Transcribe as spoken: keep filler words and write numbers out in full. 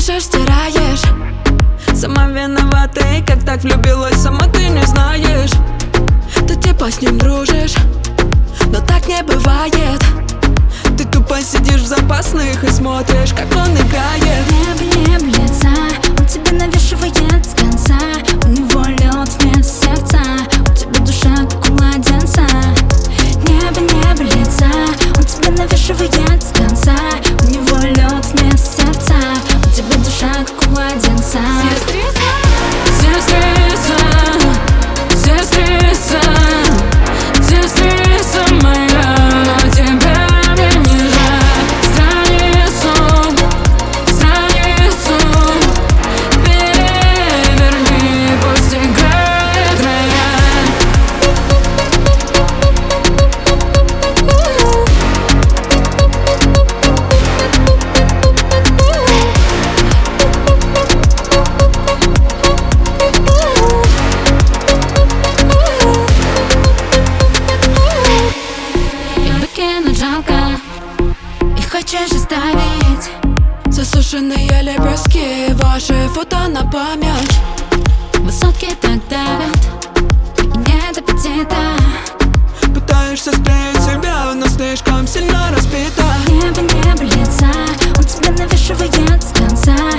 пишешь, стираешь. Сама виновата, и как так влюбилась, сама ты не знаешь. Ты типа с ним дружишь, но так не бывает. Ты тупо сидишь в запасных и смотришь, как он играет. Не блин лица, он тебе навешивает с конца. У него лед вместо сердца, у тебя душа как у младенца. Небо, небо лица, он тебе навешивает с конца. У него лед вместо сердца, у тебя душа как у младенца. Сестрица, сестрица, сестрица моя, тебя мне не жаль. Страницу, страницу переверни, пусть играет рояль. Жалко, и хочешь оставить Засушенные лепестки, ваши фото на память. высотки так давят, и нет аппетита. Пытаешься склеить себя, но слишком сильно разбита. Небо, небо лица, он тебе навешивает с конца.